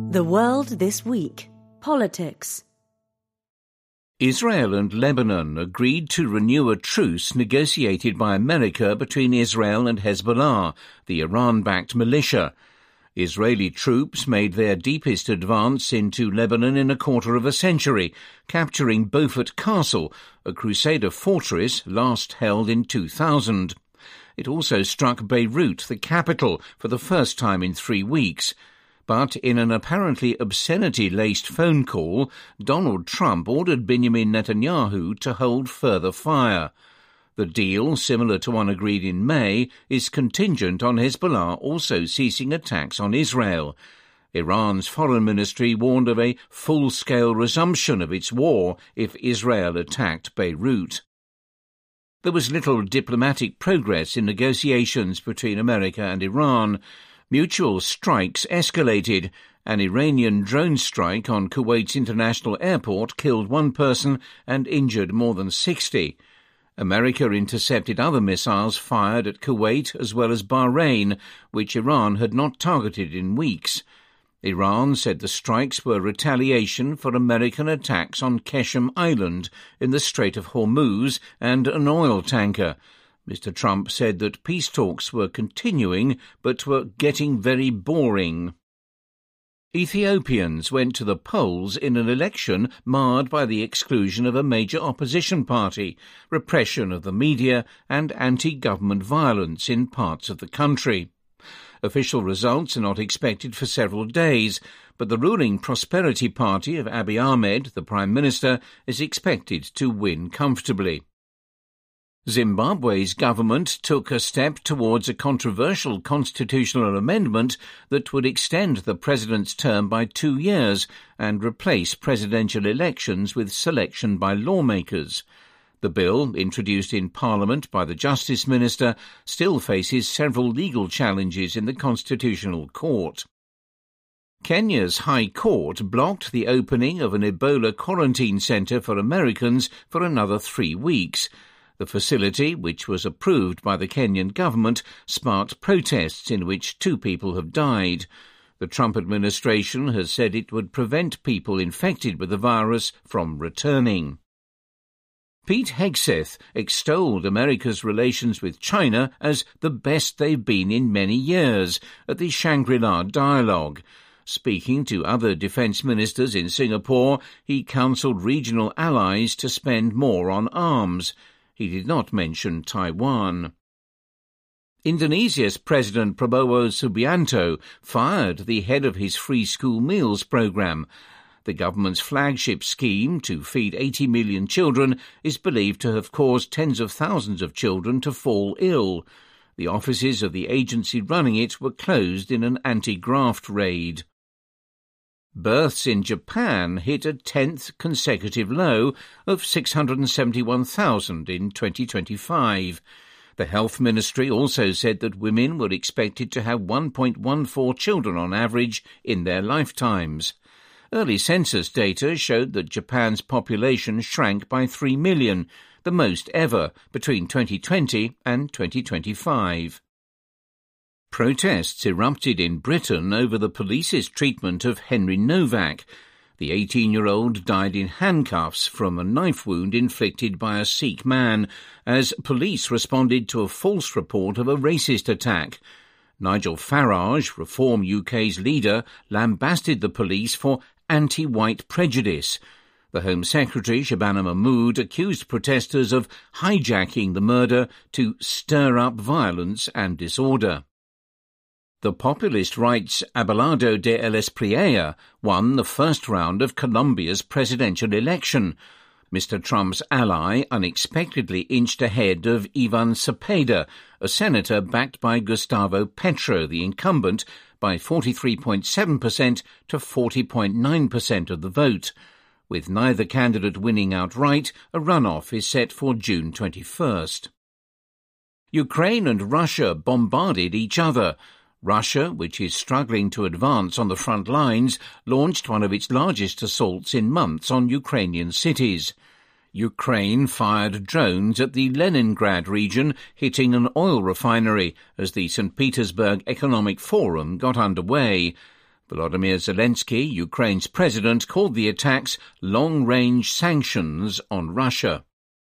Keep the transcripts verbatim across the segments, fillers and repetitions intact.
The World This Week. Politics. Israel and Lebanon agreed to renew a truce negotiated by America between Israel and Hezbollah, the Iran-backed militia. Israeli troops made their deepest advance into Lebanon in a quarter of a century, capturing Beaufort Castle, a Crusader fortress last held in two thousand. It also struck Beirut, the capital, for the first time in three weeks. But in an apparently obscenity-laced phone call, Donald Trump ordered Benjamin Netanyahu to hold further fire. The deal, similar to one agreed in May, is contingent on Hezbollah also ceasing attacks on Israel. Iran's foreign ministry warned of a full-scale resumption of its war if Israel attacked Beirut. There was little diplomatic progress in negotiations between America and Iran. Mutual strikes escalated. An Iranian drone strike on Kuwait's international airport killed one person and injured more than sixty. America intercepted other missiles fired at Kuwait as well as Bahrain, which Iran had not targeted in weeks. Iran said the strikes were retaliation for American attacks on Keshem Island in the Strait of Hormuz and an oil tanker. Mister Trump said that peace talks were continuing but were getting very boring. Ethiopians went to the polls in an election marred by the exclusion of a major opposition party, repression of the media, and anti-government violence in parts of the country. Official results are not expected for several days, but the ruling Prosperity Party of Abiy Ahmed, the Prime Minister, is expected to win comfortably. Zimbabwe's government took a step towards a controversial constitutional amendment that would extend the president's term by two years and replace presidential elections with selection by lawmakers. The bill, introduced in Parliament by the Justice Minister, still faces several legal challenges in the Constitutional Court. Kenya's High Court blocked the opening of an Ebola quarantine centre for Americans for another three weeks. The facility, which was approved by the Kenyan government, sparked protests in which two people have died. The Trump administration has said it would prevent people infected with the virus from returning. Pete Hegseth extolled America's relations with China as the best they've been in many years at the Shangri-La Dialogue. Speaking to other defence ministers in Singapore, he counselled regional allies to spend more on arms. He did not mention Taiwan. Indonesia's President Prabowo Subianto fired the head of his free school meals programme. The government's flagship scheme to feed eighty million children is believed to have caused tens of thousands of children to fall ill. The offices of the agency running it were closed in an anti-graft raid. Births in Japan hit a tenth consecutive low of six hundred seventy-one thousand in twenty twenty-five. The Health Ministry also said that women were expected to have one point one four children on average in their lifetimes. Early census data showed that Japan's population shrank by three million, the most ever, between twenty twenty and twenty twenty-five. Protests erupted in Britain over the police's treatment of Henry Novak. The eighteen-year-old died in handcuffs from a knife wound inflicted by a Sikh man as police responded to a false report of a racist attack. Nigel Farage, Reform U K's leader, lambasted the police for anti-white prejudice. The Home Secretary, Shabana Mahmood, accused protesters of hijacking the murder to stir up violence and disorder. The populist right's Abelardo de Espriella won the first round of Colombia's presidential election. Mister Trump's ally unexpectedly inched ahead of Ivan Cepeda, a senator backed by Gustavo Petro, the incumbent, by forty-three point seven percent to forty point nine percent of the vote. With neither candidate winning outright, a runoff is set for June twenty-first. Ukraine and Russia bombarded each other. Russia, which is struggling to advance on the front lines, launched one of its largest assaults in months on Ukrainian cities. Ukraine fired drones at the Leningrad region, hitting an oil refinery as the Saint Petersburg Economic Forum got underway. Volodymyr Zelensky, Ukraine's president, called the attacks long-range sanctions on Russia.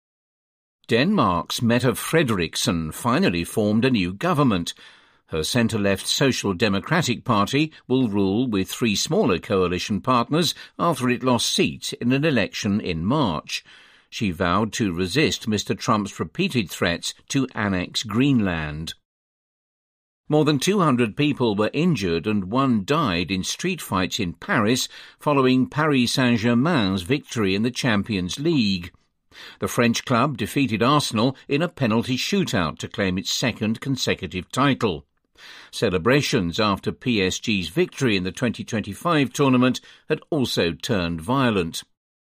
Denmark's Mette Frederiksen finally formed a new government. Her centre-left Social Democratic Party will rule with three smaller coalition partners after it lost seats in an election in March. She vowed to resist Mister Trump's repeated threats to annex Greenland. More than two hundred people were injured and one died in street fights in Paris following Paris Saint-Germain's victory in the Champions League. The French club defeated Arsenal in a penalty shootout to claim its second consecutive title. Celebrations after P S G's victory in the twenty twenty-five tournament had also turned violent.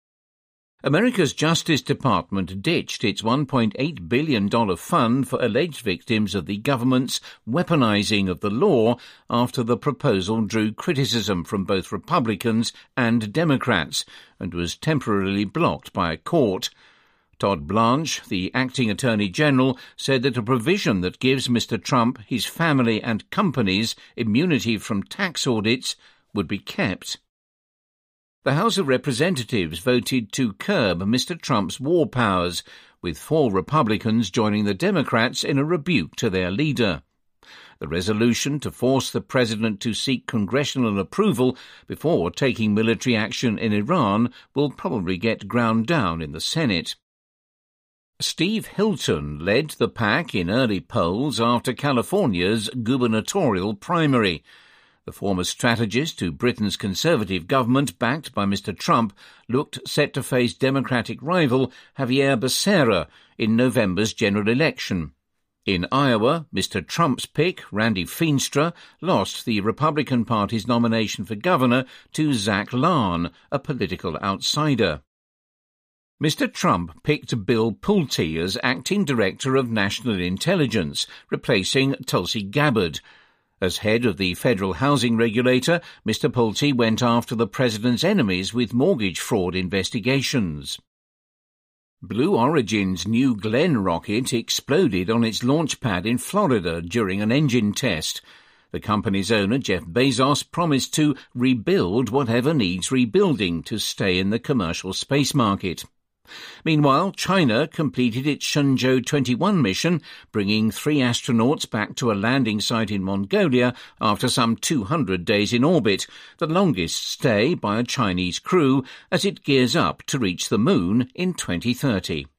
America's Justice Department ditched its one point eight billion dollars fund for alleged victims of the government's weaponizing of the law after the proposal drew criticism from both Republicans and Democrats and was temporarily blocked by a court. Todd Blanche, the acting Attorney General, said that a provision that gives Mister Trump, his family and companies immunity from tax audits would be kept. The House of Representatives voted to curb Mister Trump's war powers, with four Republicans joining the Democrats in a rebuke to their leader. The resolution to force the president to seek congressional approval before taking military action in Iran will probably get ground down in the Senate. Steve Hilton led the pack in early polls after California's gubernatorial primary. The former strategist to Britain's Conservative government, backed by Mister Trump, looked set to face Democratic rival Javier Becerra in November's general election. In Iowa, Mister Trump's pick, Randy Feenstra, lost the Republican Party's nomination for governor to Zach Lahn, a political outsider. Mister Trump picked Bill Pulte as acting director of national intelligence, replacing Tulsi Gabbard. As head of the federal housing regulator, Mister Pulte went after the president's enemies with mortgage fraud investigations. Blue Origin's New Glenn rocket exploded on its launch pad in Florida during an engine test. The company's owner, Jeff Bezos, promised to rebuild whatever needs rebuilding to stay in the commercial space market. Meanwhile, China completed its Shenzhou twenty-one mission, bringing three astronauts back to a landing site in Mongolia after some two hundred days in orbit, the longest stay by a Chinese crew as it gears up to reach the moon in twenty thirty.